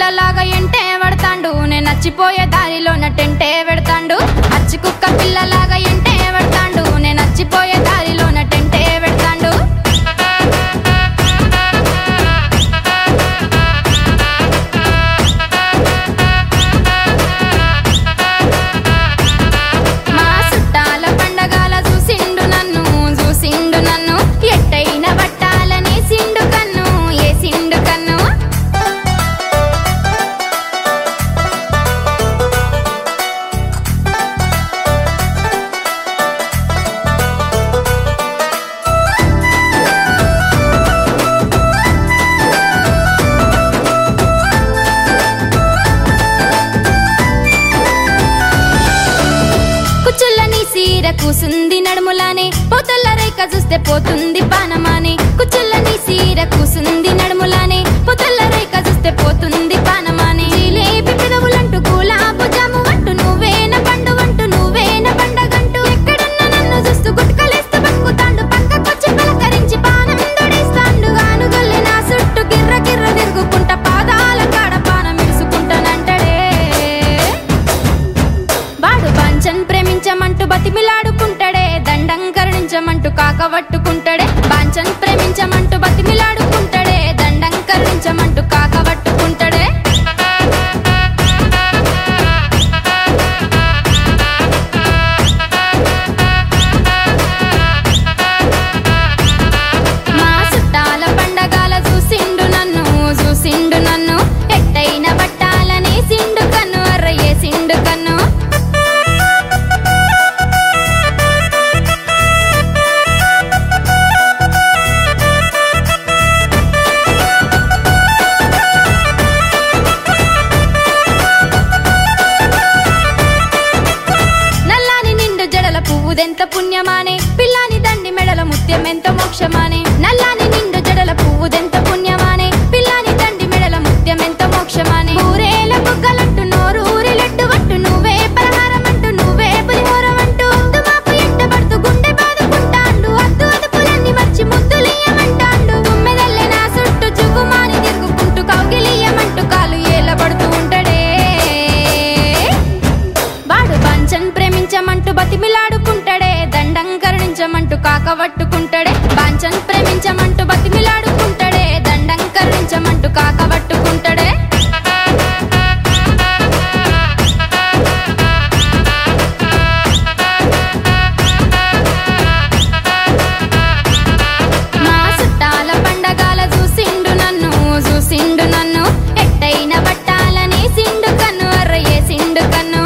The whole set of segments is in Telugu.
పిల్లలాగా ఎంటే పడతాండు నేను నచ్చిపోయే దారిలోన టెంటే పెడతాండు అచ్చి కుక్క పిల్లలాగా ఎంటే పడతాండు నేను నచ్చిపోయే దారిలోన టెంటే పెడతాండు మా చుట్టాల పండగల చూసిండు నన్ను ఎట్టైన పట్టాలని సిండు కన్ను ఏ సిండు కన్ను కుచ్చులని సీర కూసుంది నడుములానే పోతల్ల రేఖ చూస్తే పోతుంది పానమానే కుచ్చులని సీర కూసుంది నడుములానే పోతల్ల రేఖ చూస్తే పోతుంది పానమానే జిలేబి పెదవులంటూ గులాబు జాము అంటూ నువ్వేన పండు అంటూ నువ్వేన పండగంటూ ఎక్కడున్నా నన్ను చూస్తూ గుట్కలేస్తూ బతుకుతాండు పక్కకొచ్చి పలకరించి పానం దొడేస్తాండు గానుగల్లి నా చుట్టూ గిర్ర గిర్ర తిరుగుకుంటా పాదాల కాడ పానం ఇడుసుకుంటానంటడే వాడు బాంచన్ ప్రేమించమంటూ బతిమిలాడుకుంటాడే దండం కరుణించమంటూ కాకవట్టుకుంటాడే బాంచన్ ప్రేమించమంటూ బతిమిలాడుకుంటాడే దండం కరుణించమంటూ కాకవట్టుకుంటాడే మా చుట్టాల పండగల చూసిండు నన్ను ఎట్టైన పట్టాలని సిండు కన్ను అర్రయ్యే సిండు కన్ను నల్లాని నిండు జడల పువ్వుదెంత పుణ్యమానే పిల్లాని దండి మెడల ముత్యమెంత మోక్షమానే నల్లాని నిండు జడల పువ్వుదెంత పుణ్యమానే పిల్లాని దండి మెడల ముత్యమెంత మోక్షమానే ఊరేల బుగ్గలంటూ నోరూరిలెట్టు వట్టు నువ్వే పలహారమంటూ నువ్వే పులిహోరమంటూ మాకు ఎంటబడుతూ గుండె బాదుకుంటాండు అద్దు అదుపులన్నీ మర్చి ముద్దులియ్యమంటాండు గుమ్మెదల్లే నా చుట్టూ చుగుమాని తిరుగుకుంటూ కౌగిలియ్యమంటూ కాలు ఏలబడుతూ ఉంటాడే వాడు బాంచన్ ప్రేమించమంటూ బతిమిలాడుకుంటాడే దండం కరుణించమంటూ కాకవట్టుకుంటాడే బాంచన్ ప్రేమించమంటూ బతిమిలాడుకుంటాడే దండం కరుణించమంటూ కాకవట్టుకుంటాడే మా చుట్టాల పండగల చూసిండు నన్ను ఎట్టైన పట్టాలని సిండు కన్ను అర్రయ్యే సిండు కన్ను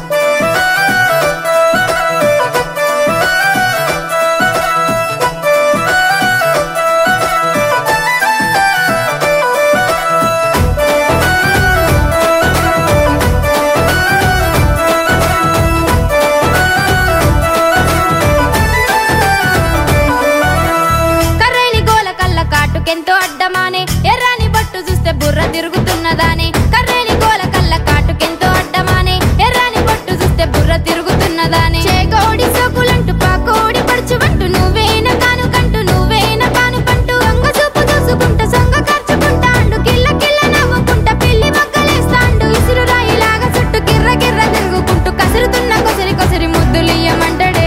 కర్రేలి గోల కళ్ళ కాటుకెంతో అడ్డమానే ఎర్రాని బట్టు చూస్తే బుర్ర తిరుగుతున్నదానే కర్రేలి గోల కళ్ళ కాటుకెంతో అడ్డమానే ఎర్రాని బట్టు చూస్తే బుర్ర తిరుగుతున్నదానే చేగోడి సోకులంటూ పాకోడి పడుచువంటూ నువ్వేన కానుకంటూ నువ్వేన కానుకంటూ అంగ చూపు చూసుకుంటా సొంగ ఖర్చుకుంటాండు కిల్ల కిల్ల నవ్వుకుంటా పిల్లి మొగ్గలేస్తాండు ఇసురు రాయిలాగా చుట్టూ గిర్ర గిర్ర తిరుగుకుంటూ కసురుతున్న కొసరి కొసరి ముద్దులియ్యమంటాడే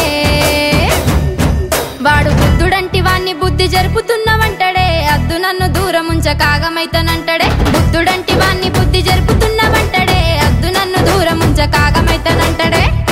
వాడు బుద్ధుడంటి వాణ్ణి బుద్ధి జరుపుతున్నవంటాడే అద్దు నన్ను దూరం ఉంచ కాగమైతనంటాడే బుద్ధుడంటి వాణ్ణి బుద్ధి జరుపుతున్నవంటాడే అద్దు నన్ను దూరం ఉంచ కాగమైతనంటాడే